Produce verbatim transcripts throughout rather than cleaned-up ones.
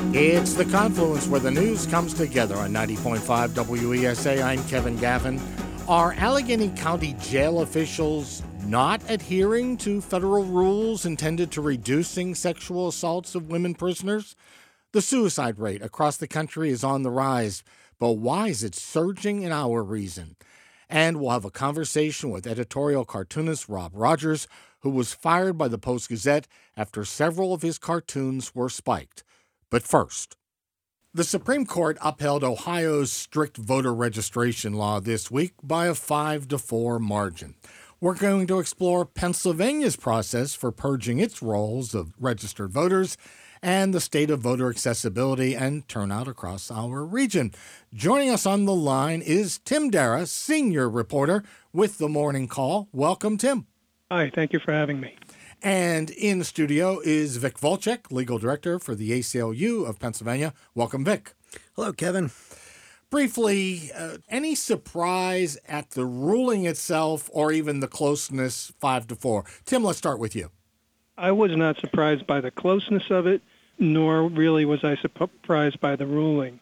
It's the confluence where the news comes together on ninety point five W E S A. I'm Kevin Gavin. Are Allegheny County jail officials not adhering to federal rules intended to reducing sexual assaults of women prisoners? The suicide rate across the country is on the rise, but why is it surging in our region? And we'll have a conversation with editorial cartoonist Rob Rogers, who was fired by the Post-Gazette after several of his cartoons were spiked. But first, the Supreme Court upheld Ohio's strict voter registration law this week by a five to four margin. We're going to explore Pennsylvania's process for purging its rolls of registered voters and the state of voter accessibility and turnout across our region. Joining us on the line is Tim Dara, senior reporter with The Morning Call. Welcome, Tim. Hi, thank you for having me. And in the studio is Vic Volchek, legal director for the A C L U of Pennsylvania. Welcome, Vic. Hello, Kevin. Briefly, uh, any surprise at the ruling itself or even the closeness five to four? Tim, let's start with you. I was not surprised by the closeness of it, nor really was I surprised by the ruling.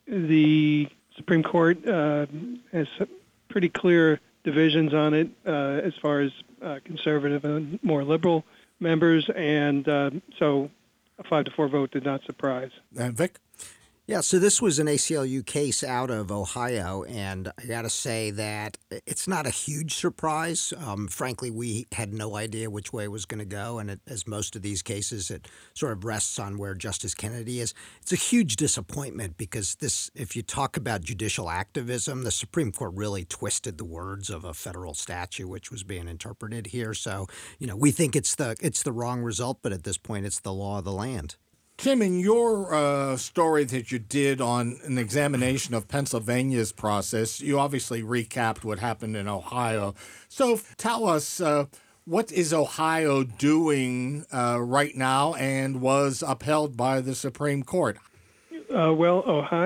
The Supreme Court uh, has pretty clear divisions on it uh, as far as uh, conservative and more liberal members, and uh, so a five to four vote did not surprise. And Vic? Yeah, so this was an A C L U case out of Ohio, and I got to say that it's not a huge surprise. Um, frankly, we had no idea which way it was going to go, and it, as most of these cases, it sort of rests on where Justice Kennedy is. It's a huge disappointment because this, if you talk about judicial activism, the Supreme Court really twisted the words of a federal statute, which was being interpreted here. So, you know, we think it's the it's the wrong result, but at this point, it's the law of the land. Tim, in your uh, story that you did on an examination of Pennsylvania's process, you obviously recapped what happened in Ohio. So tell us, uh, what is Ohio doing uh, right now and was upheld by the Supreme Court? Uh, well,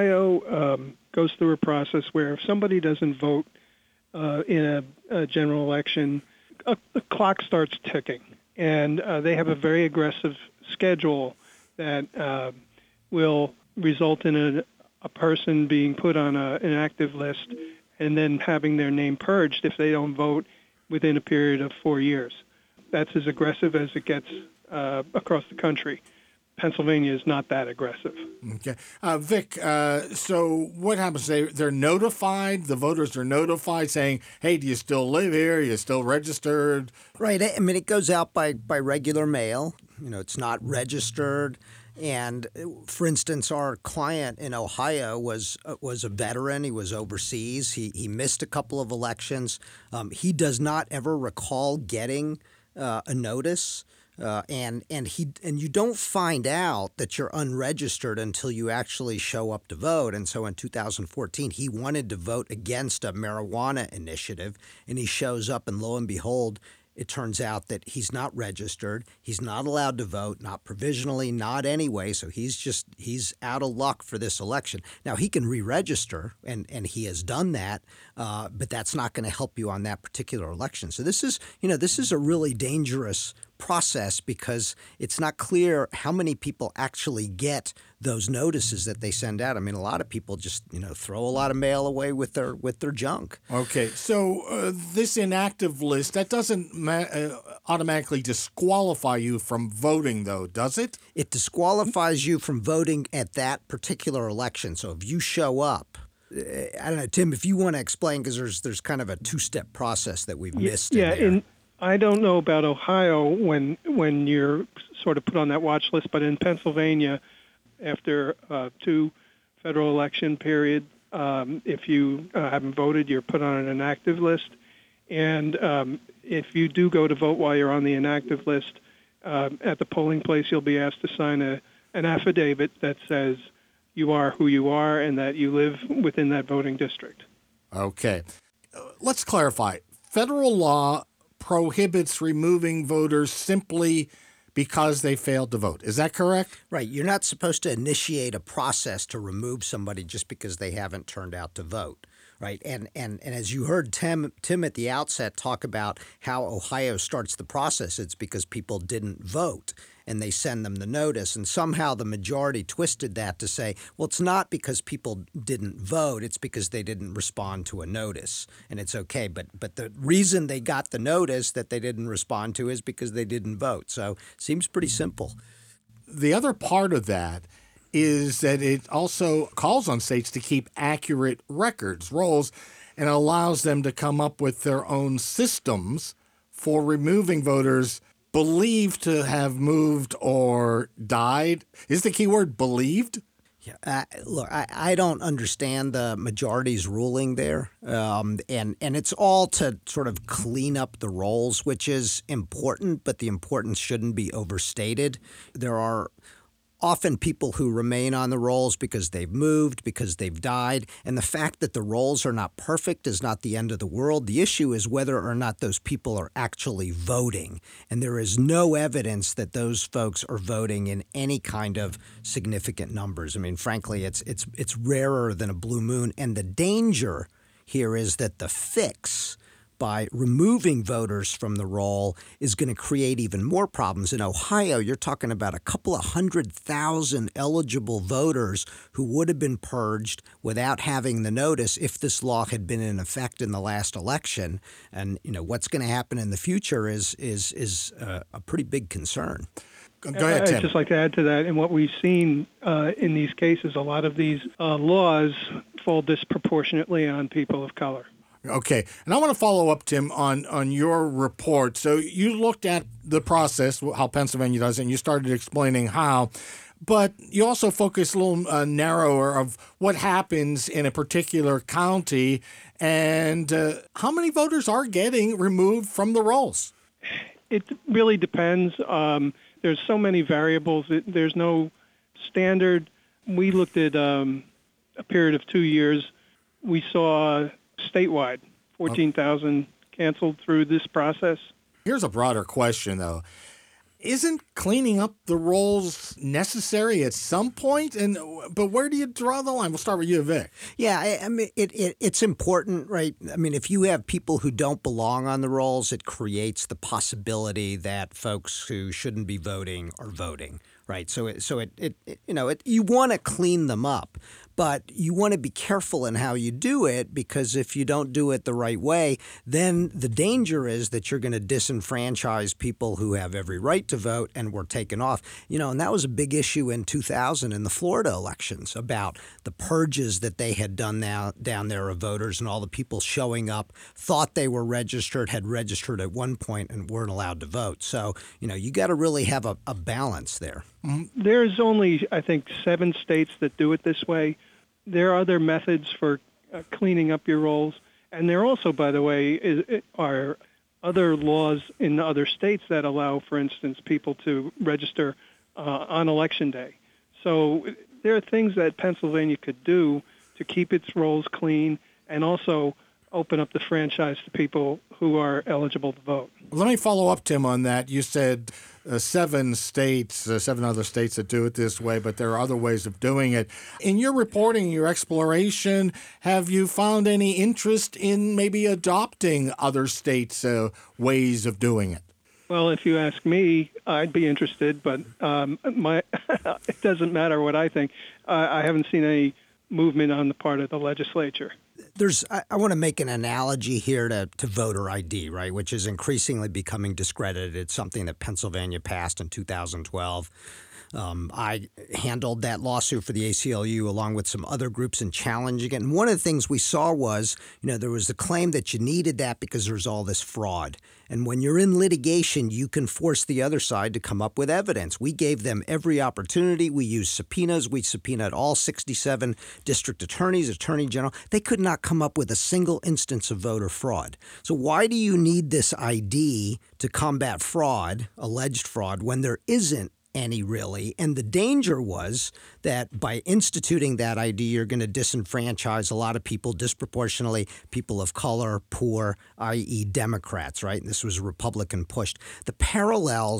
Ohio um, goes through a process where if somebody doesn't vote uh, in a, a general election, a, the clock starts ticking. And uh, they have a very aggressive schedule that uh, will result in a, a person being put on a, an active list and then having their name purged if they don't vote within a period of four years. That's as aggressive as it gets uh, across the country. Pennsylvania is not that aggressive. Okay. Uh, Vic, uh, so what happens? They, they're notified, the voters are notified saying, hey, do you still live here? Are you still registered? Right. I mean, it goes out by, by regular mail. You know, it's not registered. And for instance, our client in Ohio was uh, was a veteran. He was overseas. He he missed a couple of elections. Um, he does not ever recall getting uh, a notice. Uh, and and he and you don't find out that you're unregistered until you actually show up to vote. And so in two thousand fourteen, he wanted to vote against a marijuana initiative, and he shows up, and lo and behold, it turns out that he's not registered. He's not allowed to vote, not provisionally, not anyway. So he's just he's out of luck for this election. Now, he can re-register, and, and he has done that, uh, but that's not going to help you on that particular election. So this is, you know, this is a really dangerous process because it's not clear how many people actually get those notices that they send out. I mean, a lot of people just, you know, throw a lot of mail away with their with their junk. Okay, so uh, this inactive list, that doesn't ma- uh, automatically disqualify you from voting, though, does it? It disqualifies you from voting at that particular election. So if you show up, I don't know, Tim, if you want to explain, because there's there's kind of a two-step process that we've missed yeah, in there. In, I don't know about Ohio when when you're sort of put on that watch list, but in Pennsylvania, after uh, two federal election period, um, if you uh, haven't voted, you're put on an inactive list. And um, if you do go to vote while you're on the inactive list, uh, at the polling place, you'll be asked to sign a, an affidavit that says you are who you are and that you live within that voting district. Okay. Uh, let's clarify. Federal law prohibits removing voters simply because they failed to vote. Is that correct? Right. You're not supposed to initiate a process to remove somebody just because they haven't turned out to vote. Right. And, and and as you heard Tim Tim at the outset talk about how Ohio starts the process, it's because people didn't vote and they send them the notice. And somehow the majority twisted that to say, well, it's not because people didn't vote. It's because they didn't respond to a notice. And it's okay. But but the reason they got the notice that they didn't respond to is because they didn't vote. So it seems pretty simple. The other part of that is that it also calls on states to keep accurate records, rolls, and allows them to come up with their own systems for removing voters believed to have moved or died. Is the key word believed? Yeah, uh, look, I, I don't understand the majority's ruling there, um, and and it's all to sort of clean up the rolls, which is important, but the importance shouldn't be overstated. There are often people who remain on the rolls because they've moved, because they've died, and the fact that the rolls are not perfect is not the end of the world. The issue is whether or not those people are actually voting, and there is no evidence that those folks are voting in any kind of significant numbers. I mean, frankly, it's it's it's rarer than a blue moon, and the danger here is that the fix by removing voters from the roll is going to create even more problems. In Ohio, you're talking about a couple of hundred thousand eligible voters who would have been purged without having the notice if this law had been in effect in the last election. And you know what's going to happen in the future is is is uh, a pretty big concern. Go ahead, Tim. I'd just like to add to that, and what we've seen uh, in these cases, a lot of these uh, laws fall disproportionately on people of color. Okay. And I want to follow up, Tim, on, on your report. So you looked at the process, how Pennsylvania does it, and you started explaining how. But you also focus a little uh, narrower of what happens in a particular county and uh, how many voters are getting removed from the rolls. It really depends. Um, there's so many variables. It, there's no standard. We looked at um, a period of two years. We saw statewide, fourteen thousand canceled through this process. Here's a broader question, though. Isn't cleaning up the rolls necessary at some point? And but where do you draw the line? We'll start with you, Vic. Yeah, I, I mean, it, it it's important, right? I mean, if you have people who don't belong on the rolls, it creates the possibility that folks who shouldn't be voting are voting, right? So, it, so it, it, it you know, it, you want to clean them up. But you want to be careful in how you do it, because if you don't do it the right way, then the danger is that you're going to disenfranchise people who have every right to vote and were taken off. You know, and that was a big issue in two thousand in the Florida elections about the purges that they had done now, down there of voters, and all the people showing up, thought they were registered, had registered at one point and weren't allowed to vote. So, you know, you got to really have a, a balance there. There's only, I think, seven states that do it this way. There are other methods for uh, cleaning up your rolls. And there also, by the way, is, are other laws in other states that allow, for instance, people to register uh, on Election Day. So there are things that Pennsylvania could do to keep its rolls clean and also open up the franchise to people who are eligible to vote. Let me follow up, Tim, on that. You said uh, seven states, uh, seven other states that do it this way, but there are other ways of doing it. In your reporting, your exploration, have you found any interest in maybe adopting other states' uh, ways of doing it? Well, if you ask me, I'd be interested, but um, my it doesn't matter what I think. Uh, I haven't seen any movement on the part of the legislature. There's, I, I want to make an analogy here to, to voter I D, right, which is increasingly becoming discredited. It's something that Pennsylvania passed in two thousand twelve. Um, I handled that lawsuit for the A C L U along with some other groups in challenging it. And one of the things we saw was, you know, there was the claim that you needed that because there's all this fraud. And when you're in litigation, you can force the other side to come up with evidence. We gave them every opportunity. We used subpoenas. We subpoenaed all sixty-seven district attorneys, attorney general. They could not come up with a single instance of voter fraud. So why do you need this I D to combat fraud, alleged fraud, when there isn't any really? And the danger was that by instituting that I D, you're going to disenfranchise a lot of people disproportionately, people of color, poor, that is. Democrats, right? And this was Republican pushed. The parallels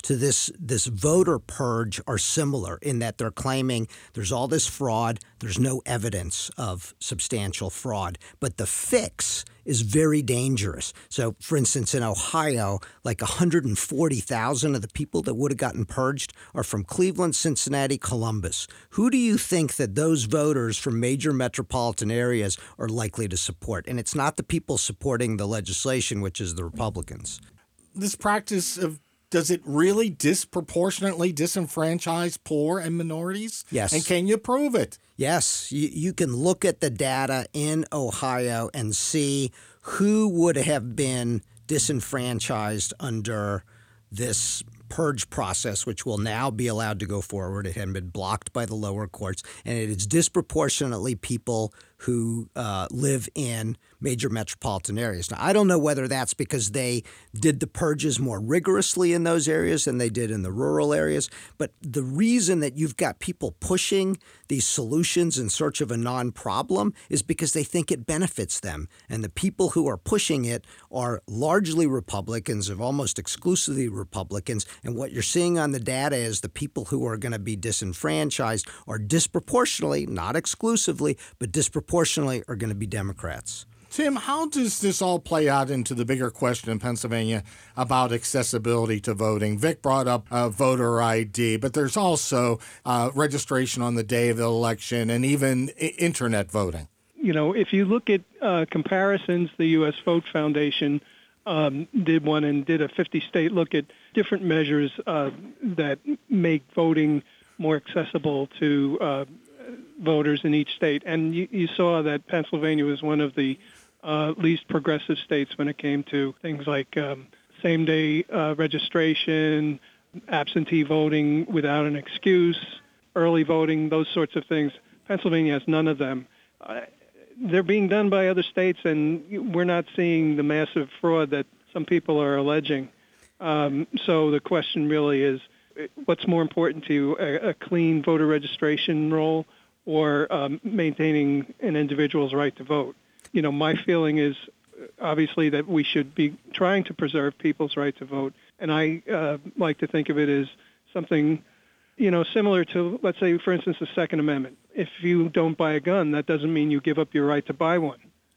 to this this voter purge are similar in that they're claiming there's all this fraud, there's no evidence of substantial fraud, but the fix is very dangerous. So, for instance, in Ohio, like one hundred forty thousand of the people that would have gotten purged are from Cleveland, Cincinnati, Columbus. Who do you think that those voters from major metropolitan areas are likely to support? And it's not the people supporting the legislation, which is the Republicans. This practice of does it really disproportionately disenfranchise poor and minorities? Yes. And can you prove it? Yes. You, you can look at the data in Ohio and see who would have been disenfranchised under this purge process, which will now be allowed to go forward. It had been blocked by the lower courts, and it is disproportionately people who uh, live in major metropolitan areas. Now, I don't know whether that's because they did the purges more rigorously in those areas than they did in the rural areas, but the reason that you've got people pushing these solutions in search of a non-problem is because they think it benefits them. And the people who are pushing it are largely Republicans, of almost exclusively Republicans. And what you're seeing on the data is the people who are going to be disenfranchised are disproportionately, not exclusively, but disproportionately are going to be Democrats. Tim, how does this all play out into the bigger question in Pennsylvania about accessibility to voting? Vic brought up uh, voter I D, but there's also uh, registration on the day of the election and even I- internet voting. You know, if you look at uh, comparisons, the U S Vote Foundation um, did one and did a fifty-state look at different measures uh, that make voting more accessible to uh, voters in each state. And you, you saw that Pennsylvania was one of the uh, least progressive states when it came to things like um, same-day uh, registration, absentee voting without an excuse, early voting, those sorts of things. Pennsylvania has none of them. Uh, they're being done by other states, and we're not seeing the massive fraud that some people are alleging. Um, so the question really is, what's more important to you, a, a clean voter registration roll or um, maintaining an individual's right to vote? You know, my feeling is obviously that we should be trying to preserve people's right to vote. And I uh, like to think of it as something, you know, similar to, let's say, for instance, the Second Amendment. If you don't buy a gun, that doesn't mean you give up your right to buy one.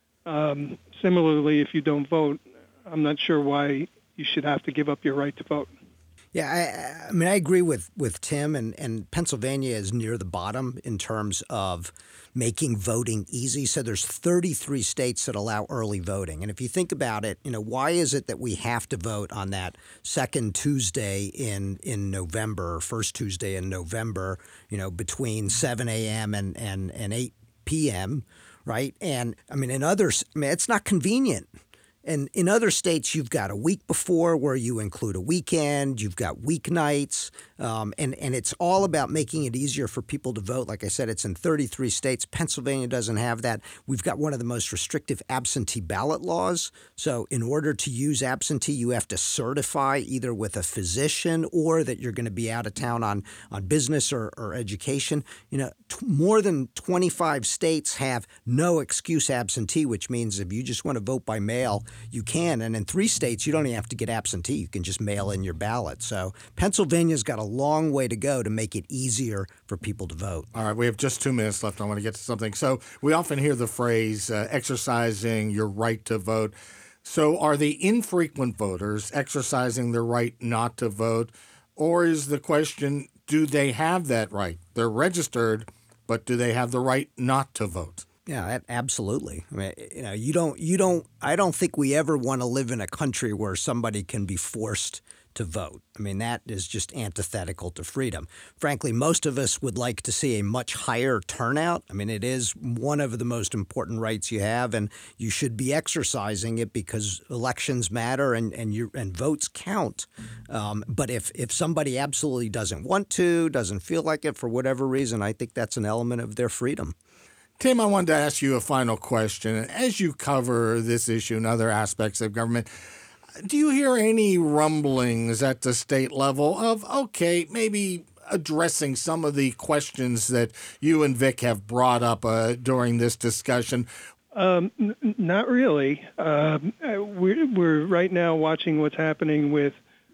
Um, similarly, if you don't vote, I'm not sure why you should have to give up your right to vote. Yeah, I, I mean, I agree with, with Tim, and, and Pennsylvania is near the bottom in terms of making voting easy. So there's thirty-three states that allow early voting. And if you think about it, you know, why is it that we have to vote on that second Tuesday in, in November, first Tuesday in November, you know, between seven a.m. and, and, and eight p.m., right? And, I mean, in others, I mean, it's not convenient. And in other states, you've got a week before where you include a weekend, you've got weeknights, um, and, and it's all about making it easier for people to vote. Like I said, it's in thirty-three states. Pennsylvania doesn't have that. We've got one of the most restrictive absentee ballot laws. So in order to use absentee, you have to certify either with a physician or that you're going to be out of town on, on business or, or education. You know, t- more than twenty-five states have no excuse absentee, which means if you just want to vote by mail, you can. And in three states, you don't even have to get absentee. You can just mail in your ballot. So Pennsylvania's got a long way to go to make it easier for people to vote. All right, we have just two minutes left. I want to get to something. So we often hear the phrase uh, exercising your right to vote. So are the infrequent voters exercising their right not to vote? Or is the question, do they have that right? They're registered, but do they have the right not to vote? Yeah, absolutely. I mean, you know, you don't, you don't, I don't think we ever want to live in a country where somebody can be forced to vote. I mean, that is just antithetical to freedom. Frankly, most of us would like to see a much higher turnout. I mean, it is one of the most important rights you have, and you should be exercising it because elections matter and, and, you, and votes count. Um, but if, if somebody absolutely doesn't want to, doesn't feel like it for whatever reason, I think that's an element of their freedom. Tim, I wanted to ask you a final question. As you cover this issue and other aspects of government, do you hear any rumblings at the state level of, okay, maybe addressing some of the questions that you and Vic have brought up uh, during this discussion? Um, n- not really. Um, we're, we're right now watching what's happening with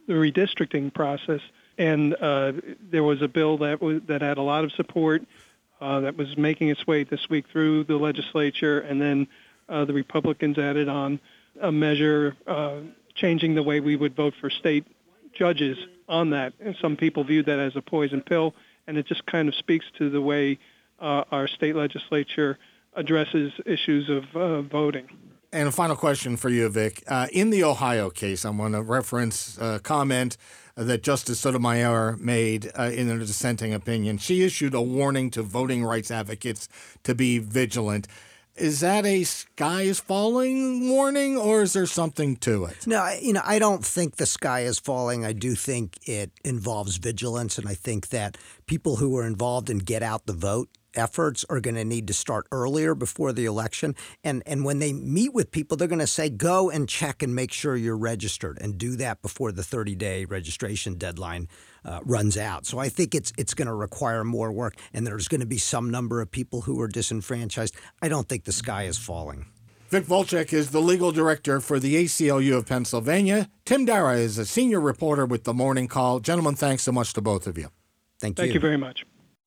the redistricting process. And uh, there was a bill that was, that had a lot of support uh, that was making its way this week through the legislature, and then uh, the Republicans added on a measure uh, changing the way we would vote for state judges on that. And some people viewed that as a poison pill, and it just kind of speaks to the way uh, our state legislature addresses issues of uh, voting. And a final question for you, Vic. Uh, in the Ohio case, I want to reference a comment that Justice Sotomayor made uh, in a dissenting opinion. She issued a warning to voting rights advocates to be vigilant. Is that a sky is falling warning, or is there something to it? No, I- you know, I don't think the sky is falling. I do think it involves vigilance, and I think that people who are involved in get out the vote efforts are going to need to start earlier before the election. And and when they meet with people, they're going to say, go and check and make sure you're registered, and do that before the thirty-day registration deadline uh, runs out. So I think it's it's going to require more work, and there's going to be some number of people who are disenfranchised. I don't think the sky is falling. Vic Volchek is the legal director for the A C L U of Pennsylvania. Tim Dara is a senior reporter with The Morning Call. Gentlemen, thanks so much to both of you. Thank you. Thank you very much.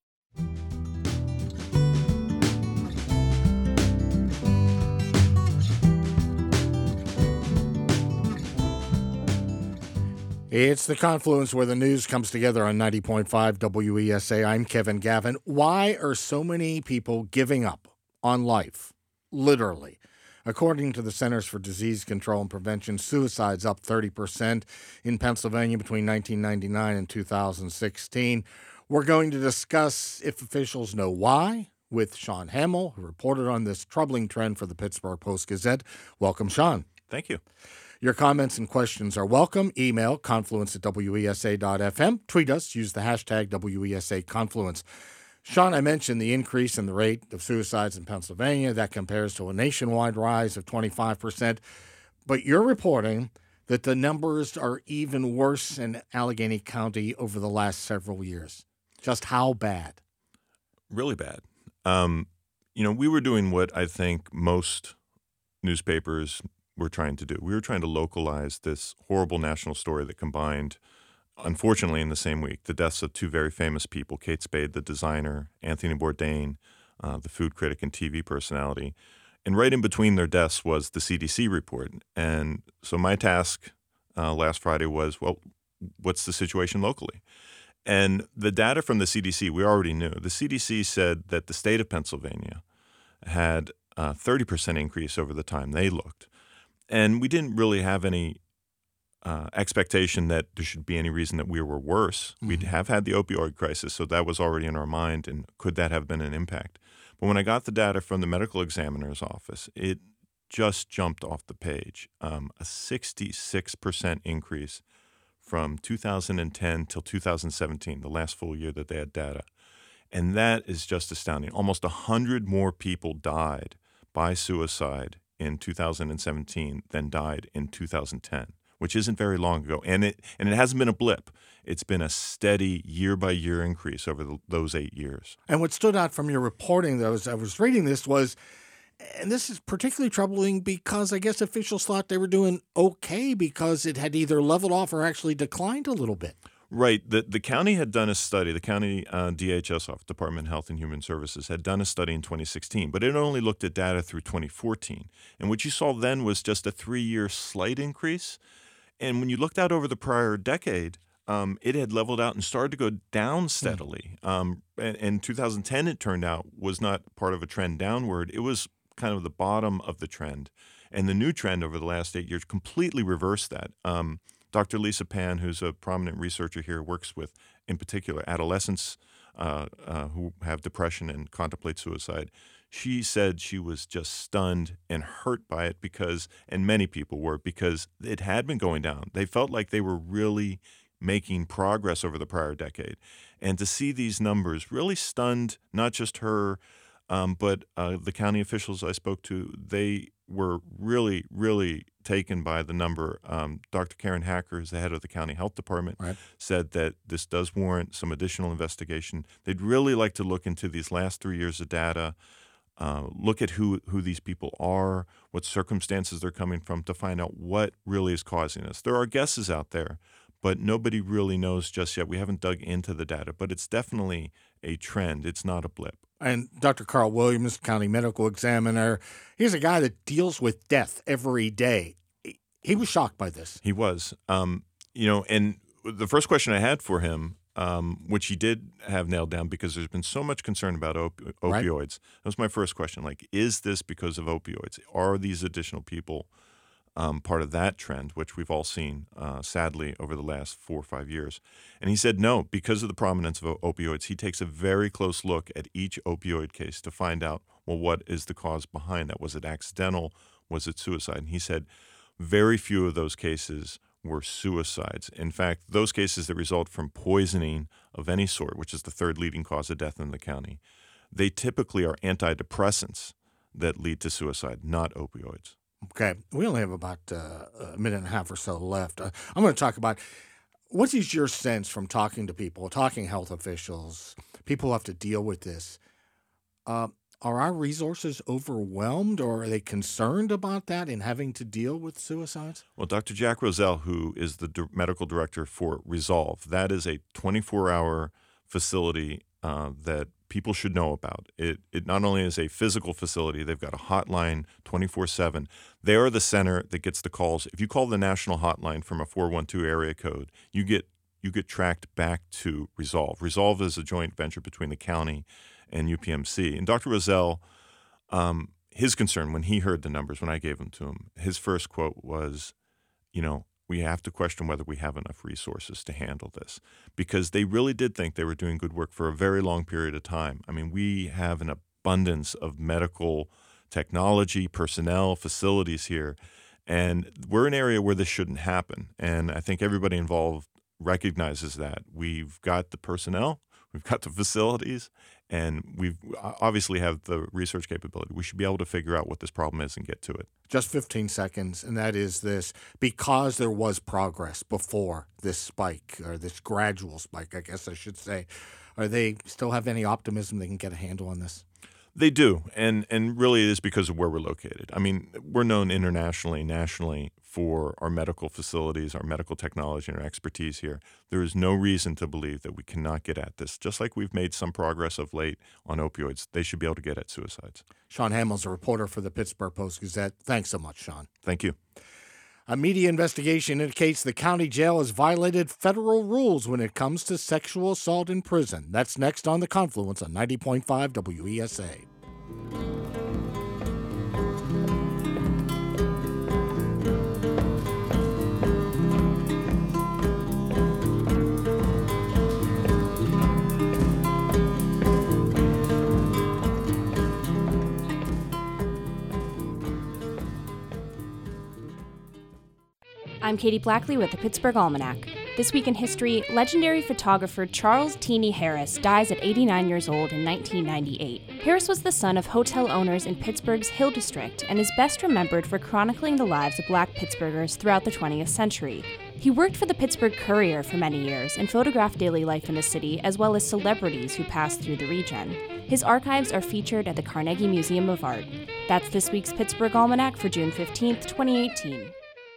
It's the confluence where the news comes together on ninety point five W E S A. I'm Kevin Gavin. Why are so many people giving up on life? Literally. According to the Centers for Disease Control and Prevention, suicide's up thirty percent in Pennsylvania between nineteen ninety-nine and two thousand sixteen. We're going to discuss if officials know why with Sean Hamill, who reported on this troubling trend for the Pittsburgh Post-Gazette. Welcome, Sean. Thank you. Your comments and questions are welcome. Email confluence at W E S A dot F M. Tweet us. Use the hashtag W E S A Confluence. Sean, I mentioned the increase in the rate of suicides in Pennsylvania. That compares to a nationwide rise of twenty-five percent. But you're reporting that the numbers are even worse in Allegheny County over the last several years. Just how bad? Really bad. Um, you know, we were doing what I think most newspapers were trying to do. We were trying to localize this horrible national story that combined, unfortunately, in the same week, the deaths of two very famous people, Kate Spade, the designer, Anthony Bourdain, uh, the food critic and T V personality. And right in between their deaths was the C D C report. And so my task uh, last Friday was, well, what's the situation locally? And the data from the C D C, we already knew. The C D C said that the state of Pennsylvania had a thirty percent increase over the time they looked. And we didn't really have any uh, expectation that there should be any reason that we were worse. Mm-hmm. We'd have had the opioid crisis, so that was already in our mind, and could that have been an impact? But when I got the data from the medical examiner's office, it just jumped off the page. Um, a sixty-six percent increase from two thousand ten till two thousand seventeen, the last full year that they had data. And that is just astounding. Almost one hundred more people died by suicide in two thousand seventeen than died in two thousand ten, which isn't very long ago. And it and it hasn't been a blip. It's been a steady year-by-year increase over the, those eight years. And what stood out from your reporting, though, as I was reading this was, and this is particularly troubling because I guess officials thought they were doing okay because it had either leveled off or actually declined a little bit. Right. The the county had done a study, the county uh, D H S office, Department of Health and Human Services, had done a study in twenty sixteen, but it only looked at data through twenty fourteen. And what you saw then was just a three-year slight increase. And when you looked out over the prior decade, um, it had leveled out and started to go down steadily. Mm. Um, and in two thousand ten, it turned out, was not part of a trend downward. It was kind of the bottom of the trend. And the new trend over the last eight years completely reversed that. Um, Doctor Lisa Pan, who's a prominent researcher here, works with, in particular, adolescents uh, uh, who have depression and contemplate suicide. She said she was just stunned and hurt by it because, and many people were, because it had been going down. They felt like they were really making progress over the prior decade. And to see these numbers really stunned not just her, um, but uh, the county officials I spoke to. They were really, really taken by the number. Um, Doctor Karen Hacker, who's the head of the county health department, right, said that this does warrant some additional investigation. They'd really like to look into these last three years of data, uh, look at who, who these people are, what circumstances they're coming from, to find out what really is causing this. There are guesses out there, but nobody really knows just yet. We haven't dug into the data, but it's definitely a trend. It's not a blip. And Doctor Carl Williams, county medical examiner, he's a guy that deals with death every day. He was shocked by this. He was. Um, you know, and the first question I had for him, um, which he did have nailed down because there's been so much concern about op- opioids. Right. That was my first question. Like, is this because of opioids? Are these additional people um, part of that trend, which we've all seen, uh, sadly, over the last four or five years? And he said no, because of the prominence of opioids. He takes a very close look at each opioid case to find out, well, what is the cause behind that? Was it accidental? Was it suicide? And he said very few of those cases were suicides. In fact, those cases that result from poisoning of any sort, which is the third leading cause of death in the county, they typically are antidepressants that lead to suicide, not opioids. Okay. We only have about uh, a minute and a half or so left. Uh, I'm going to talk about what is your sense from talking to people, talking health officials, people who have to deal with this. Uh, are our resources overwhelmed, or are they concerned about that in having to deal with suicides? Well, Doctor Jack Rosell, who is the d- medical director for Resolve, that is a twenty-four hour facility uh, that people should know about. It it not only is a physical facility, they've got a hotline twenty-four seven. They are the center that gets the calls. If you call the national hotline from a four one two area code, you get you get tracked back to Resolve. Resolve is a joint venture between the county and U P M C. And Doctor Rosell, um, his concern when he heard the numbers, when I gave them to him, his first quote was, you know, we have to question whether we have enough resources to handle this, because they really did think they were doing good work for a very long period of time. I mean, we have an abundance of medical technology, personnel, facilities here, and we're an area where this shouldn't happen. And I think everybody involved recognizes that. We've got the personnel, we've got the facilities, and we obviously have the research capability. We should be able to figure out what this problem is and get to it. Just fifteen seconds, and that is this. Because there was progress before this spike, or this gradual spike, I guess I should say, are they still have any optimism they can get a handle on this? They do, and and really it is because of where we're located. I mean, we're known internationally, nationally for our medical facilities, our medical technology, and our expertise here. There is no reason to believe that we cannot get at this. Just like we've made some progress of late on opioids, they should be able to get at suicides. Sean Hamill's a reporter for the Pittsburgh Post-Gazette. Thanks so much, Sean. Thank you. A media investigation indicates the county jail has violated federal rules when it comes to sexual assault in prison. That's next on The Confluence on ninety point five W E S A. I'm Katie Blackley with the Pittsburgh Almanac. This week in history, legendary photographer Charles Teeny Harris dies at eighty-nine years old in nineteen ninety-eight. Harris was the son of hotel owners in Pittsburgh's Hill District and is best remembered for chronicling the lives of Black Pittsburghers throughout the twentieth century. He worked for the Pittsburgh Courier for many years and photographed daily life in the city as well as celebrities who passed through the region. His archives are featured at the Carnegie Museum of Art. That's this week's Pittsburgh Almanac for June fifteenth, twenty eighteen.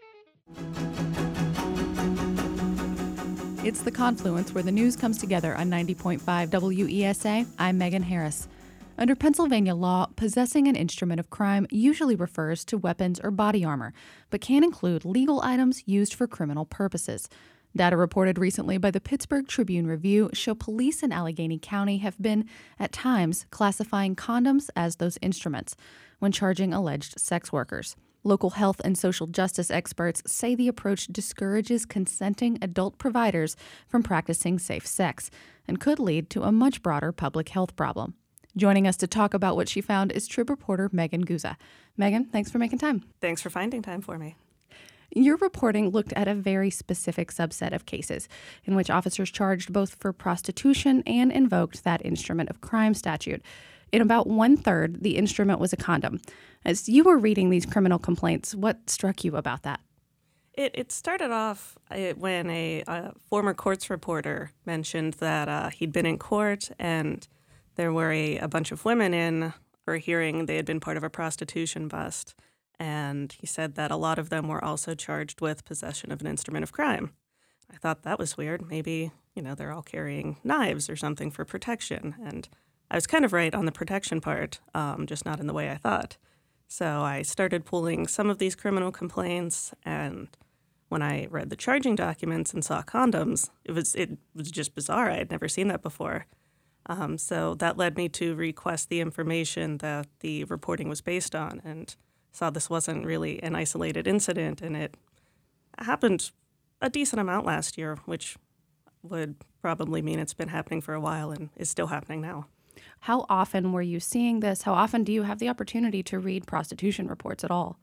It's The Confluence, where the news comes together on ninety point five W E S A. I'm Megan Harris. Under Pennsylvania law, possessing an instrument of crime usually refers to weapons or body armor, but can include legal items used for criminal purposes. Data reported recently by the Pittsburgh Tribune Review show police in Allegheny County have been, at times, classifying condoms as those instruments when charging alleged sex workers. Local health and social justice experts say the approach discourages consenting adult providers from practicing safe sex and could lead to a much broader public health problem. Joining us to talk about what she found is Trib reporter Megan Guza. Megan, thanks for making time. Thanks for finding time for me. Your reporting looked at a very specific subset of cases in which officers charged both for prostitution and invoked that instrument of crime statute. In about one-third, the instrument was a condom. As you were reading these criminal complaints, what struck you about that? It, it started off uh, when a, a former courts reporter mentioned that uh, he'd been in court and there were a, a bunch of women in for a hearing. They had been part of a prostitution bust. And he said that a lot of them were also charged with possession of an instrument of crime. I thought that was weird. Maybe, you know, they're all carrying knives or something for protection. And I was kind of right on the protection part, um, just not in the way I thought. So I started pulling some of these criminal complaints, and when I read the charging documents and saw condoms, it was it was just bizarre. I had never seen that before. Um, so that led me to request the information that the reporting was based on, and saw this wasn't really an isolated incident, and it happened a decent amount last year, which would probably mean it's been happening for a while and is still happening now. How often were you seeing this? How often do you have the opportunity to read prostitution reports at all?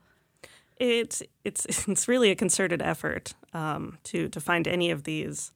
It's it's it's really a concerted effort um, to to find any of these.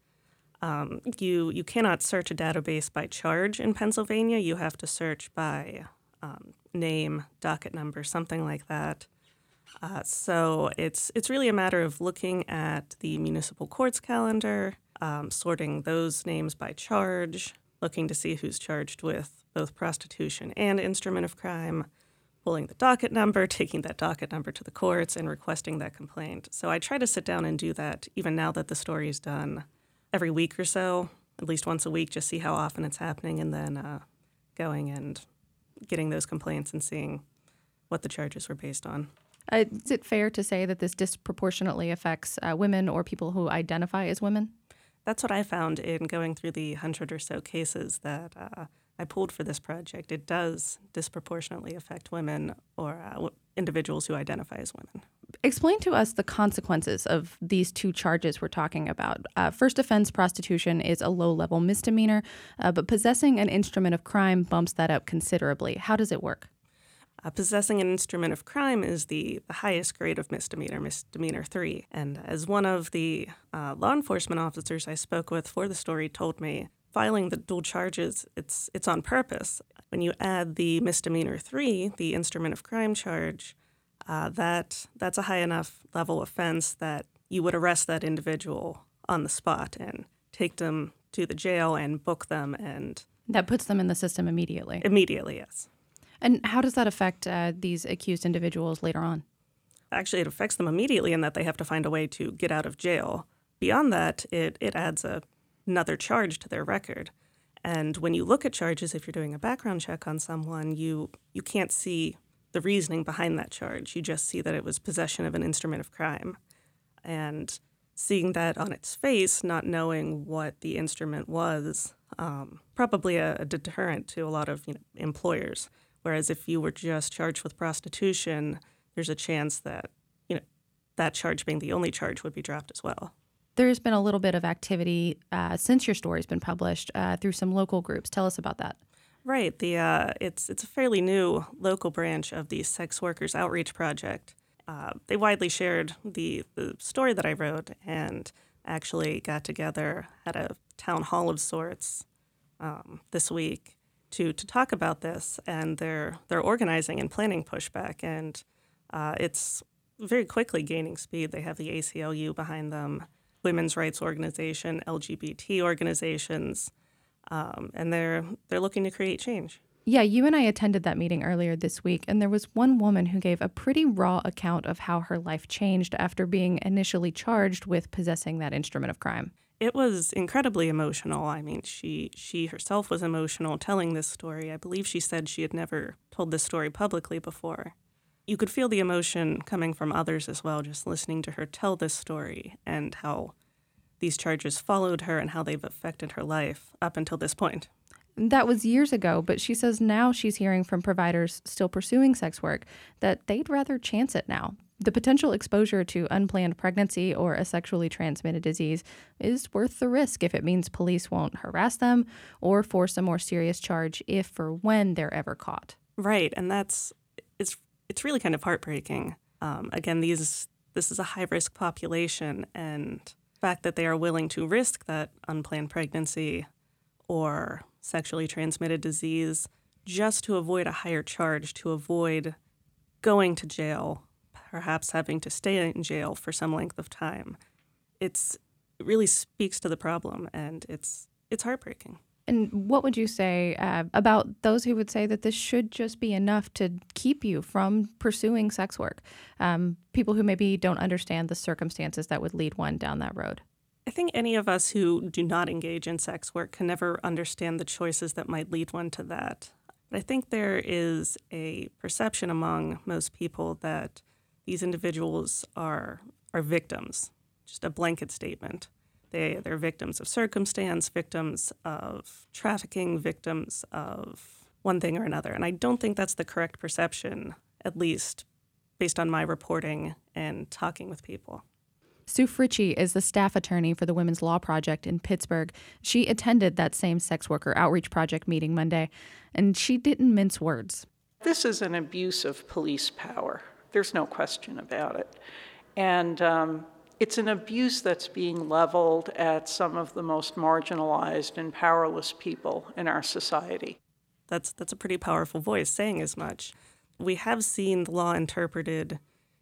Um, you you cannot search a database by charge in Pennsylvania. You have to search by um, name, docket number, something like that. Uh, so it's it's really a matter of looking at the municipal courts calendar, um, sorting those names by charge, looking to see who's charged with both prostitution and instrument of crime, pulling the docket number, taking that docket number to the courts, and requesting that complaint. So I try to sit down and do that even now that the story is done every week or so, at least once a week, just see how often it's happening, and then uh, going and getting those complaints and seeing what the charges were based on. Uh, is it fair to say that this disproportionately affects uh, women or people who identify as women? That's what I found in going through the hundred or so cases that uh, I pulled for this project. It does disproportionately affect women or uh, w- individuals who identify as women. Explain to us the consequences of these two charges we're talking about. Uh, first offense prostitution is a low-level misdemeanor, uh, but possessing an instrument of crime bumps that up considerably. How does it work? Uh, possessing an instrument of crime is the, the highest grade of misdemeanor, misdemeanor three. And as one of the uh, law enforcement officers I spoke with for the story told me, filing the dual charges, it's it's on purpose. When you add the misdemeanor three, the instrument of crime charge, uh, that that's a high enough level offense that you would arrest that individual on the spot and take them to the jail and book them. And that puts them in the system immediately. Immediately, yes. And how does that affect uh, these accused individuals later on? Actually, it affects them immediately in that they have to find a way to get out of jail. Beyond that, it, it adds a, another charge to their record. And when you look at charges, if you're doing a background check on someone, you you can't see the reasoning behind that charge. You just see that it was possession of an instrument of crime. And seeing that on its face, not knowing what the instrument was, um, probably a, a deterrent to a lot of you know, employers. Whereas if you were just charged with prostitution, there's a chance that, you know, that charge being the only charge would be dropped as well. There's been a little bit of activity uh, since your story's been published uh, through some local groups. Tell us about that. Right. The uh, it's it's a fairly new local branch of the Sex Workers Outreach Project. Uh, they widely shared the, the story that I wrote and actually got together at a town hall of sorts um, this week to to talk about this, and they're they're organizing and planning pushback, and uh, it's very quickly gaining speed. They have the A C L U behind them, women's rights organization, L G B T organizations, um, and they're they're looking to create change. Yeah, you and I attended that meeting earlier this week, and there was one woman who gave a pretty raw account of how her life changed after being initially charged with possessing that instrument of crime. It was incredibly emotional. I mean, she she herself was emotional telling this story. I believe she said she had never told this story publicly before. You could feel the emotion coming from others as well, just listening to her tell this story and how these charges followed her and how they've affected her life up until this point. That was years ago, but she says now she's hearing from providers still pursuing sex work that they'd rather chance it now. The potential exposure to unplanned pregnancy or a sexually transmitted disease is worth the risk if it means police won't harass them or force a more serious charge if or when they're ever caught. Right, and that's it's it's really kind of heartbreaking. Um, again, these this is a high-risk population, and the fact that they are willing to risk that unplanned pregnancy or sexually transmitted disease just to avoid a higher charge, to avoid going to jail, perhaps having to stay in jail for some length of time. It's it really speaks to the problem, and it's it's heartbreaking. And what would you say uh, about those who would say that this should just be enough to keep you from pursuing sex work? Um, people who maybe don't understand the circumstances that would lead one down that road. I think any of us who do not engage in sex work can never understand the choices that might lead one to that. But I think there is a perception among most people that these individuals are are victims, just a blanket statement. They, they're victims of circumstance, victims of trafficking, victims of one thing or another. And I don't think that's the correct perception, at least based on my reporting and talking with people. Sue Fritchie is the staff attorney for the Women's Law Project in Pittsburgh. She attended that same sex worker outreach project meeting Monday, and she didn't mince words. This is an abuse of police power. There's no question about it. And um, it's an abuse that's being leveled at some of the most marginalized and powerless people in our society. That's that's a pretty powerful voice saying as much. We have seen the law interpreted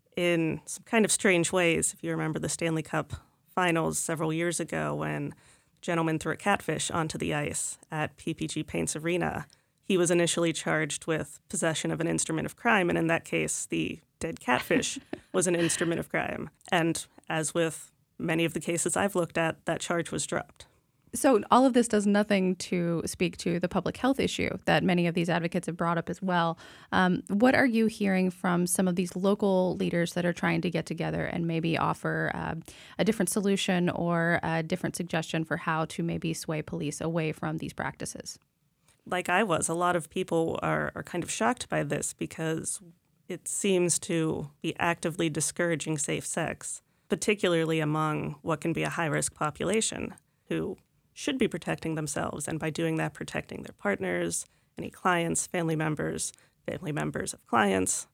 in some kind of strange ways. If you remember the Stanley Cup finals several years ago when a gentleman threw a catfish onto the ice at P P G Paints Arena, he was initially charged with possession of an instrument of crime, and in that case, the dead catfish was an instrument of crime. And as with many of the cases I've looked at, that charge was dropped. So all of this does nothing to speak to the public health issue that many of these advocates have brought up as well. Um, what are you hearing from some of these local leaders that are trying to get together and maybe offer uh, a different solution or a different suggestion for how to maybe sway police away from these practices? Like I was, a lot of people are, are kind of shocked by this because it seems to be actively discouraging safe sex, particularly among what can be a high-risk population who should be protecting themselves, and by doing that, protecting their partners, any clients, family members, family members of clients.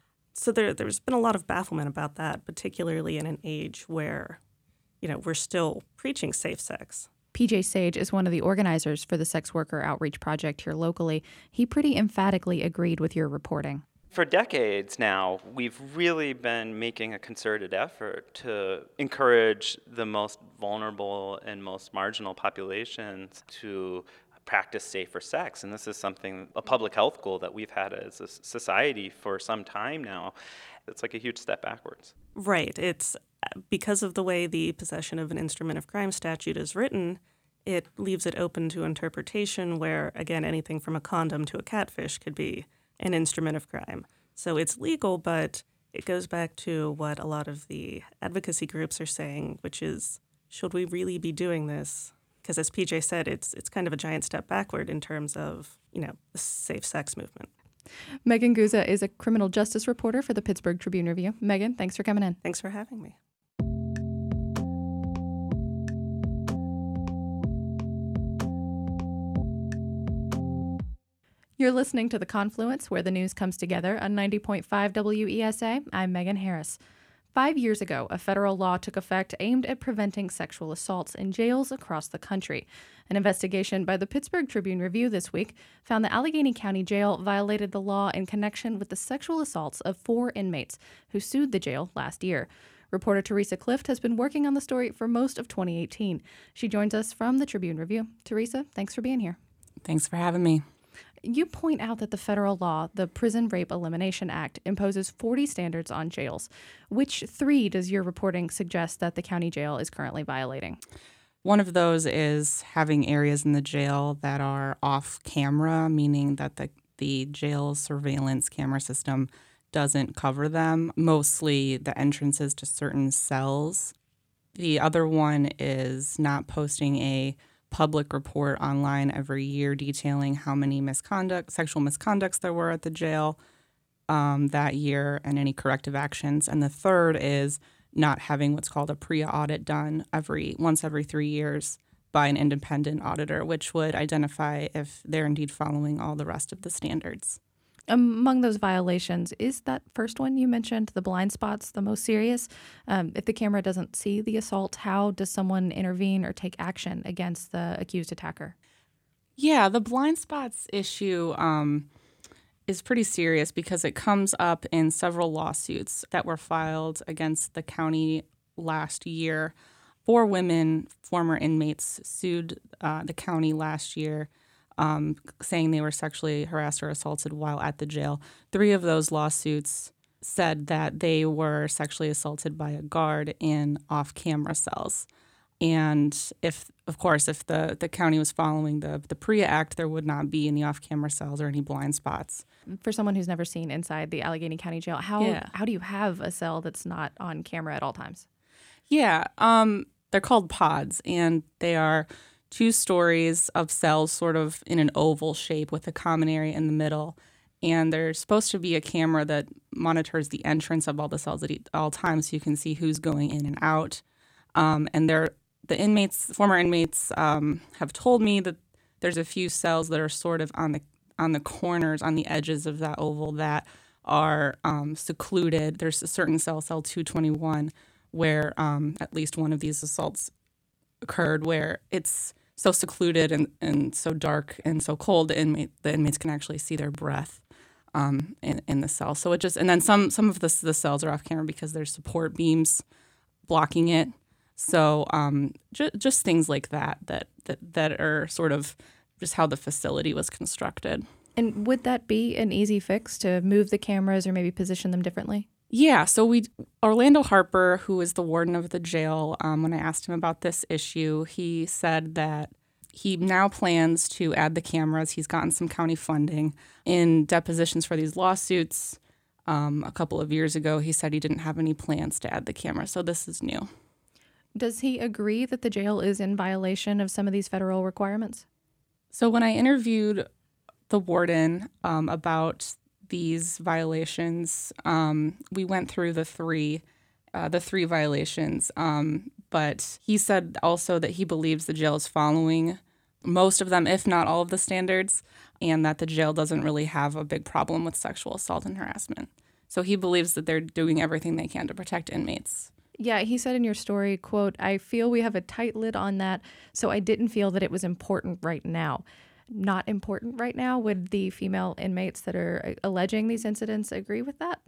So there, there's been a lot of bafflement about that, particularly in an age where, you know, we're still preaching safe sex. P J Sage is one of the organizers for the Sex Worker Outreach Project here locally. He pretty emphatically agreed with your reporting. For decades now, we've really been making a concerted effort to encourage the most vulnerable and most marginal populations to practice safer sex. And this is something, a public health goal that we've had as a society for some time now. It's like a huge step backwards. Right. It's because of the way the possession of an instrument of crime statute is written, it leaves it open to interpretation where, again, anything from a condom to a catfish could be an instrument of crime. So it's legal, but it goes back to what a lot of the advocacy groups are saying, which is, should we really be doing this? Because as P J said, it's it's kind of a giant step backward in terms of, you know, the safe sex movement. Megan Guza is a criminal justice reporter for the Pittsburgh Tribune Review. Megan, thanks for coming in. Thanks for having me. You're listening to The Confluence, where the news comes together on ninety point five W E S A. I'm Megan Harris. Five years ago, a federal law took effect aimed at preventing sexual assaults in jails across the country. An investigation by the Pittsburgh Tribune Review this week found the Allegheny County Jail violated the law in connection with the sexual assaults of four inmates who sued the jail last year. Reporter Teresa Clift has been working on the story for most of twenty eighteen. She joins us from the Tribune Review. Teresa, thanks for being here. Thanks for having me. You point out that the federal law, the Prison Rape Elimination Act, imposes forty standards on jails. Which three does your reporting suggest that the county jail is currently violating? One of those is having areas in the jail that are off camera, meaning that the, the jail surveillance camera system doesn't cover them, mostly the entrances to certain cells. The other one is not posting a public report online every year detailing how many misconduct, sexual misconducts there were at the jail um, that year and any corrective actions. And the third is not having what's called a P R E A audit done every once every three years by an independent auditor, which would identify if they're indeed following all the rest of the standards. Among those violations, is that first one you mentioned, the blind spots, the most serious? Um, if the camera doesn't see the assault, how does someone intervene or take action against the accused attacker? Yeah, the blind spots issue um, is pretty serious because it comes up in several lawsuits that were filed against the county last year. Four women, former inmates, sued uh, the county last year Um, saying they were sexually harassed or assaulted while at the jail. Three of those lawsuits said that they were sexually assaulted by a guard in off-camera cells. And if, of course, if the, the county was following the, the PREA Act, there would not be any off-camera cells or any blind spots. For someone who's never seen inside the Allegheny County Jail, how Yeah. how do you have a cell that's not on camera at all times? Yeah, um, they're called pods, and they are two stories of cells sort of in an oval shape with a common area in the middle. And there's supposed to be a camera that monitors the entrance of all the cells at all times so you can see who's going in and out. Um, and they're The inmates, former inmates, um, have told me that there's a few cells that are sort of on the on the corners, on the edges of that oval that are um, secluded. There's a certain cell, cell two twenty-one, where um, at least one of these assaults occurred, where it's so secluded and, and so dark and so cold, the inmate the inmates can actually see their breath um, in in the cell. So it just and then some some of the the cells are off camera because there's support beams blocking it. So um, ju- just things like that, that that that are sort of just how the facility was constructed. And would that be an easy fix to move the cameras or maybe position them differently? Yeah, so we Orlando Harper, who is the warden of the jail, um, when I asked him about this issue, he said that he now plans to add the cameras. He's gotten some county funding. In depositions for these lawsuits um, a couple of years ago, he said he didn't have any plans to add the camera, so this is new. Does he agree that the jail is in violation of some of these federal requirements? So when I interviewed the warden um, about these violations, um, we went through the three, uh, the three violations. Um, but he said also that he believes the jail is following most of them, if not all of the standards, and that the jail doesn't really have a big problem with sexual assault and harassment. So he believes that they're doing everything they can to protect inmates. Yeah, he said in your story, quote, "I feel we have a tight lid on that, so I didn't feel that it was important right now." Not important right now? Would the female inmates that are alleging these incidents agree with that?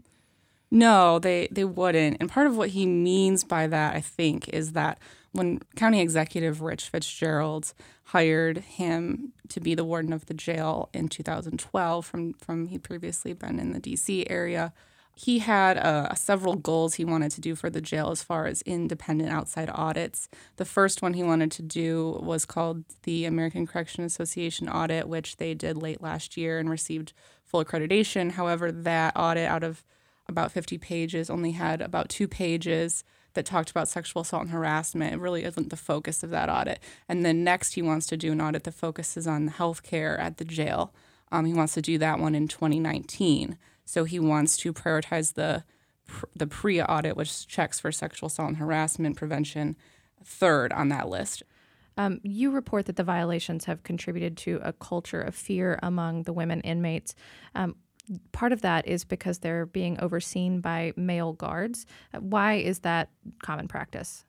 No, they, they wouldn't. And part of what he means by that, I think, is that when County Executive Rich Fitzgerald hired him to be the warden of the jail in two thousand twelve, from, from he'd previously been in the D C area, he had uh, several goals he wanted to do for the jail as far as independent outside audits. The first one he wanted to do was called the American Correctional Association audit, which they did late last year and received full accreditation. However, that audit, out of about fifty pages, only had about two pages that talked about sexual assault and harassment. It really isn't the focus of that audit. And then next he wants to do an audit that focuses on health care at the jail. Um, he wants to do that one in twenty nineteen. So he wants to prioritize the the PREA audit, which checks for sexual assault and harassment prevention, third on that list. Um, you report that the violations have contributed to a culture of fear among the women inmates. Um, part of that is because they're being overseen by male guards. Why is that common practice?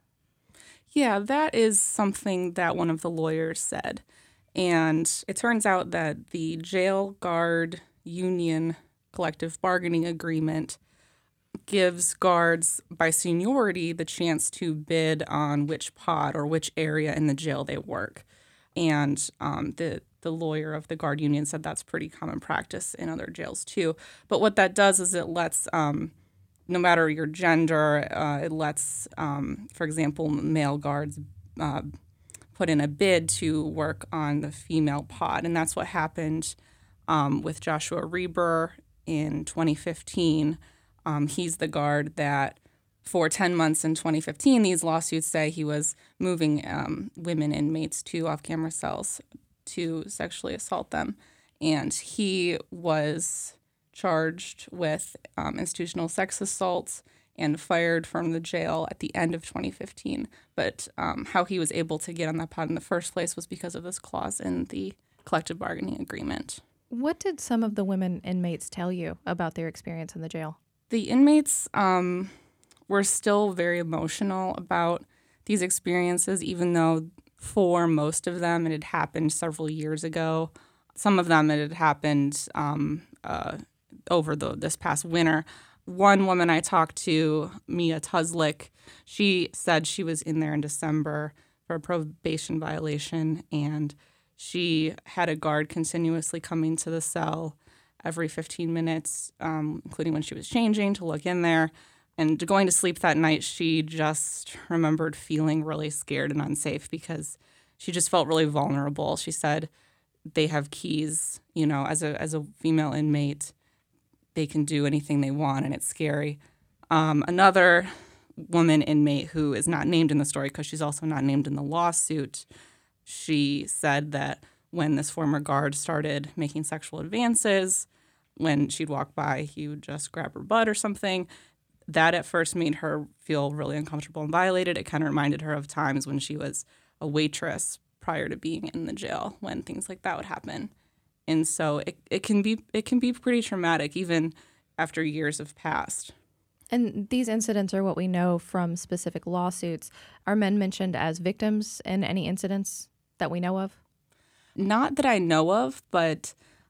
Yeah, that is something that one of the lawyers said. And it turns out that the jail guard union collective bargaining agreement gives guards by seniority the chance to bid on which pod or which area in the jail they work. And um, the the lawyer of the guard union said that's pretty common practice in other jails too. But what that does is it lets, um, no matter your gender, uh, it lets, um, for example, male guards uh, put in a bid to work on the female pod. And that's what happened um, with Joshua Reber in twenty fifteen. Um, he's the guard that for ten months in twenty fifteen, these lawsuits say he was moving um, women inmates to off-camera cells to sexually assault them. And he was charged with um, institutional sex assault and fired from the jail at the end of twenty fifteen. But um, how he was able to get on that pod in the first place was because of this clause in the collective bargaining agreement. What did some of the women inmates tell you about their experience in the jail? The inmates um, were still very emotional about these experiences, even though for most of them it had happened several years ago. Some of them it had happened um, uh, over the this past winter. One woman I talked to, Mia Tuslick, she said she was in there in December for a probation violation, and she had a guard continuously coming to the cell every fifteen minutes, um, including when she was changing, to look in there. And going to sleep that night, she just remembered feeling really scared and unsafe because she just felt really vulnerable. She said they have keys, you know, as a as a female inmate, they can do anything they want, and it's scary. Um, another woman inmate who is not named in the story because she's also not named in the lawsuit, she said that when this former guard started making sexual advances, when she'd walk by, he would just grab her butt or something. That at first made her feel really uncomfortable and violated. It kind of reminded her of times when she was a waitress prior to being in the jail when things like that would happen. And so it, it can be it can be pretty traumatic even after years have passed. And these incidents are what we know from specific lawsuits. Are men mentioned as victims in any incidents that we know of? Not that I know of, but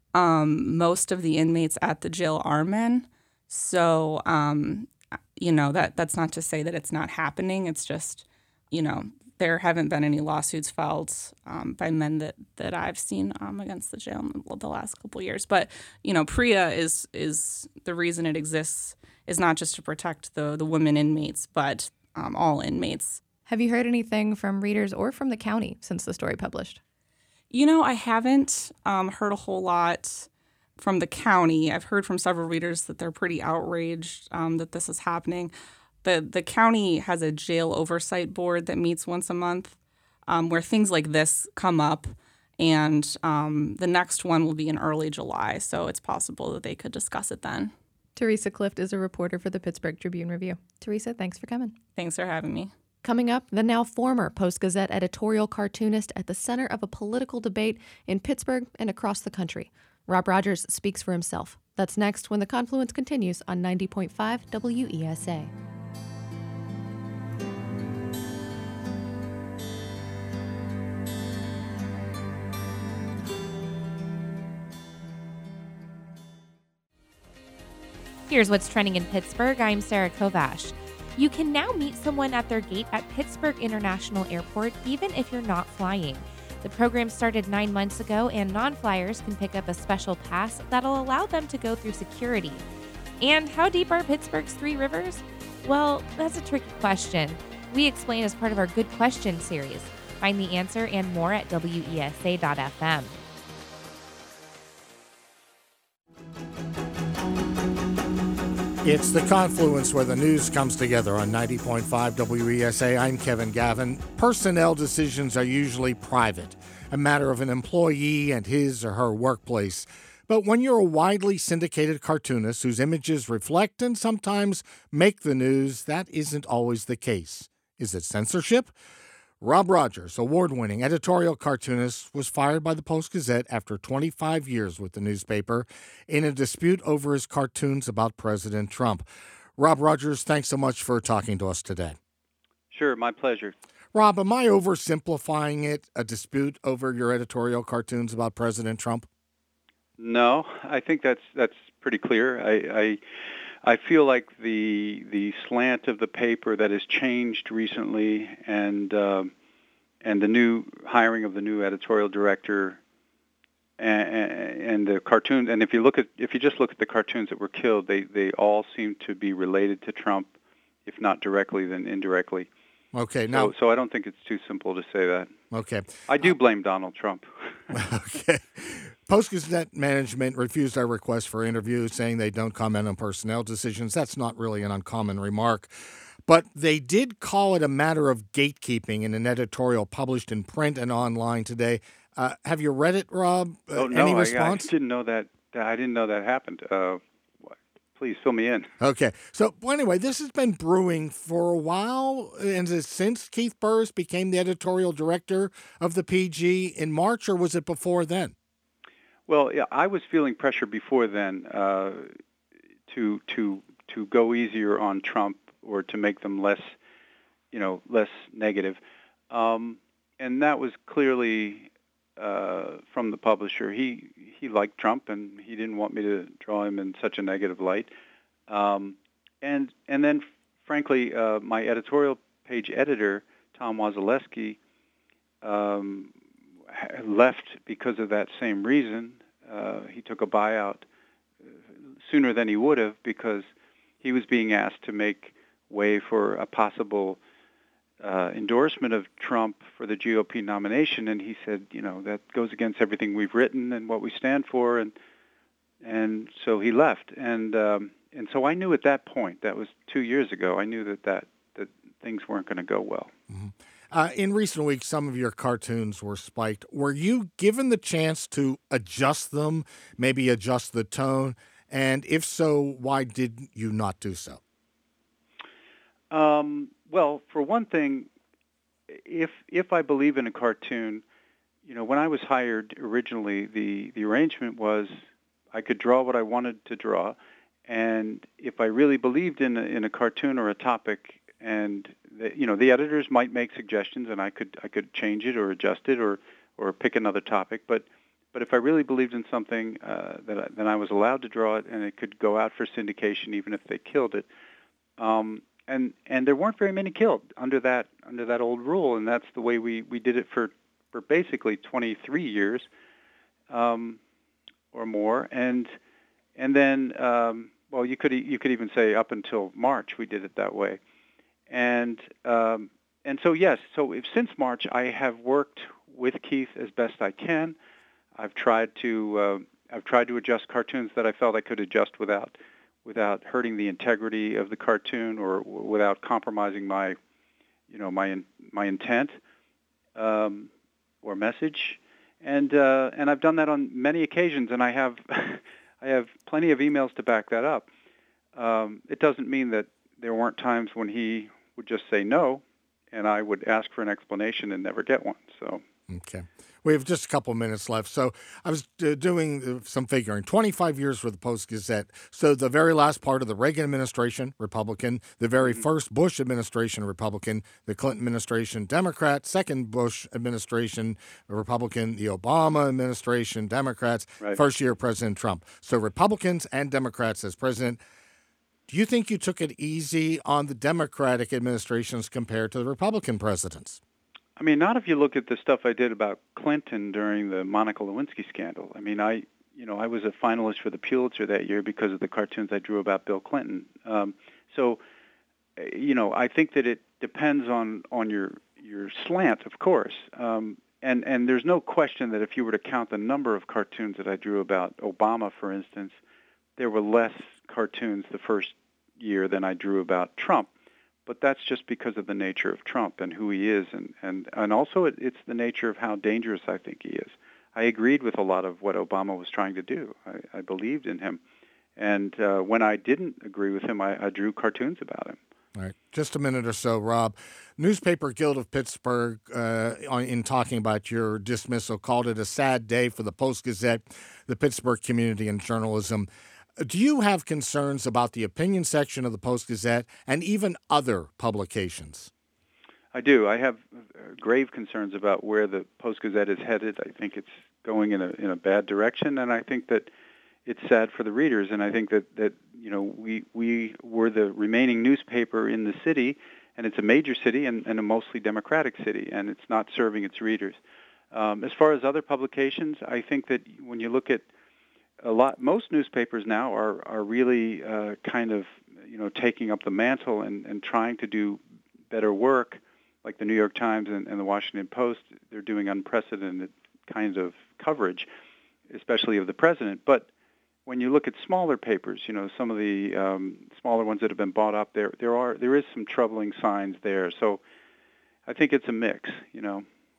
um, most of the inmates at the jail are men. So, um, you know, that that's not to say that it's not happening. It's just, you know, there haven't been any lawsuits filed um, by men that, that I've seen um, against the jail in the, the last couple of years. But, you know, P R I A is is the reason it exists is not just to protect the, the women inmates, but um, all inmates. Have you heard anything from readers or from the county since the story published? You know, I haven't um, heard a whole lot from the county. I've heard from several readers that they're pretty outraged um, that this is happening. The the county has a jail oversight board that meets once a month um, where things like this come up, and um, the next one will be in early July, so it's possible that they could discuss it then. Teresa Clift is a reporter for the Pittsburgh Tribune-Review. Teresa, thanks for coming. Thanks for having me. Coming up, the now former Post-Gazette editorial cartoonist at the center of a political debate in Pittsburgh and across the country. Rob Rogers speaks for himself. That's next when The Confluence continues on ninety point five W E S A. Here's what's trending in Pittsburgh. I'm Sarah Kovash. You can now meet someone at their gate at Pittsburgh International Airport, even if you're not flying. The program started nine months ago, and non-flyers can pick up a special pass that'll allow them to go through security. And how deep are Pittsburgh's three rivers? Well, that's a tricky question. We explain as part of our Good Question series. Find the answer and more at W E S A dot F M. It's The Confluence where the news comes together on ninety point five W E S A. I'm Kevin Gavin. Personnel decisions are usually private, a matter of an employee and his or her workplace. But when you're a widely syndicated cartoonist whose images reflect and sometimes make the news, that isn't always the case. Is it censorship? Rob Rogers, award-winning editorial cartoonist, was fired by the Post-Gazette after twenty-five years with the newspaper in a dispute over his cartoons about President Trump. Rob Rogers, thanks so much for talking to us today. Sure, my pleasure. Rob, am I oversimplifying it, a dispute over your editorial cartoons about President Trump? No, I think that's that's pretty clear. I, I I feel like the the slant of the paper that has changed recently, and uh, and the new hiring of the new editorial director, and, and the cartoon. And if you look at if you just look at the cartoons that were killed, they they all seem to be related to Trump, if not directly, then indirectly. Okay, now so, so I don't think it's too simple to say that. Okay, I do blame Donald Trump. Okay. Post-Gazette management refused our request for interviews, saying they don't comment on personnel decisions. That's not really an uncommon remark. But they did call it a matter of gatekeeping in an editorial published in print and online today. Uh, have you read it, Rob? Uh, oh, no, any I, response? I didn't know that. I didn't know that happened. Uh, please fill me in. Okay. So well, anyway, this has been brewing for a while, and since Keith Burris became the editorial director of the P G in March, or was it before then? Well, yeah, I was feeling pressure before then uh, to to to go easier on Trump or to make them less, you know, less negative, um, and that was clearly uh, from the publisher. He he liked Trump, and he didn't want me to draw him in such a negative light. Um, and and then, frankly, uh, my editorial page editor, Tom Wasileski, um, left because of that same reason. Uh, he took a buyout sooner than he would have because he was being asked to make way for a possible uh, endorsement of Trump for the G O P nomination, and he said, you know, that goes against everything we've written and what we stand for, and and so he left. And um, and so I knew at that point, that was two years ago, I knew that, that, that things weren't going to go well. Mm-hmm. Uh, in recent weeks, some of your cartoons were spiked. Were you given the chance to adjust them, maybe adjust the tone? And if so, why did you not do so? Um, well, for one thing, if if I believe in a cartoon, you know, when I was hired originally, the, the arrangement was I could draw what I wanted to draw, and if I really believed in a, in a cartoon or a topic, and the, you know, the editors might make suggestions, and I could I could change it or adjust it or, or pick another topic. But but if I really believed in something, uh, that I, then I was allowed to draw it, and it could go out for syndication, even if they killed it. Um, and and there weren't very many killed under that under that old rule, and that's the way we, we did it for, for basically twenty-three years, um, or more. And and then um, well, you could you could even say up until March we did it that way. And um, and so yes, so if, since March I have worked with Keith as best I can. I've tried to uh, I've tried to adjust cartoons that I felt I could adjust without without hurting the integrity of the cartoon or w- without compromising my you know my my intent um, or message. And uh, and I've done that on many occasions, and I have I have plenty of emails to back that up. Um, it doesn't mean that there weren't times when he would just say no, and I would ask for an explanation and never get one. So okay, we have just a couple minutes left. So I was uh, doing some figuring. twenty-five years for the Post-Gazette. So the very last part of the Reagan administration, Republican. The very mm-hmm. first Bush administration, Republican. The Clinton administration, Democrat. Second Bush administration, Republican. The Obama administration, Democrats. Right. First year President Trump. So Republicans and Democrats as president. Do you think you took it easy on the Democratic administrations compared to the Republican presidents? I mean, not if you look at the stuff I did about Clinton during the Monica Lewinsky scandal. I mean, I, you know, I was a finalist for the Pulitzer that year because of the cartoons I drew about Bill Clinton. Um, so, you know, I think that it depends on, on your your slant, of course. Um, and and there's no question that if you were to count the number of cartoons that I drew about Obama, for instance, there were less cartoons the first year than I drew about Trump. But that's just because of the nature of Trump and who he is. And, and, and also it, it's the nature of how dangerous I think he is. I agreed with a lot of what Obama was trying to do. I, I believed in him. And uh, when I didn't agree with him, I, I drew cartoons about him. All right. Just a minute or so, Rob. Newspaper Guild of Pittsburgh, uh, in talking about your dismissal, called it a sad day for the Post-Gazette, the Pittsburgh community, and journalism. Do you have concerns about the opinion section of the Post-Gazette and even other publications? I do. I have grave concerns about where the Post-Gazette is headed. I think it's going in a in a bad direction, and I think that it's sad for the readers. And I think that, that you know we we were the remaining newspaper in the city, and it's a major city and, and a mostly Democratic city, and it's not serving its readers. Um, as far as other publications, I think that when you look at A lot, most newspapers now are are really uh, kind of you know taking up the mantle and, and trying to do better work, like the New York Times and, and the Washington Post. They're doing unprecedented kinds of coverage, especially of the president. But when you look at smaller papers, you know some of the um, smaller ones that have been bought up, there there are there is some troubling signs there. So I think it's a mix, you know.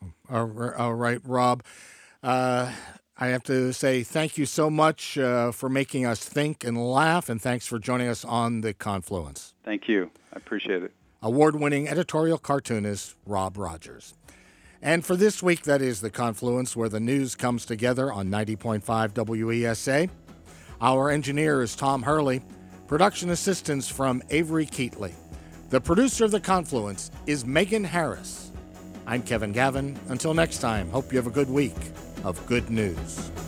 All right, Rob. Uh, I have to say thank you so much uh, for making us think and laugh, and thanks for joining us on The Confluence. Thank you. I appreciate it. Award-winning editorial cartoonist Rob Rogers. And for this week, that is The Confluence, where the news comes together on ninety point five W E S A. Our engineer is Tom Hurley. Production assistance from Avery Keatley. The producer of The Confluence is Megan Harris. I'm Kevin Gavin. Until next time, hope you have a good week of good news.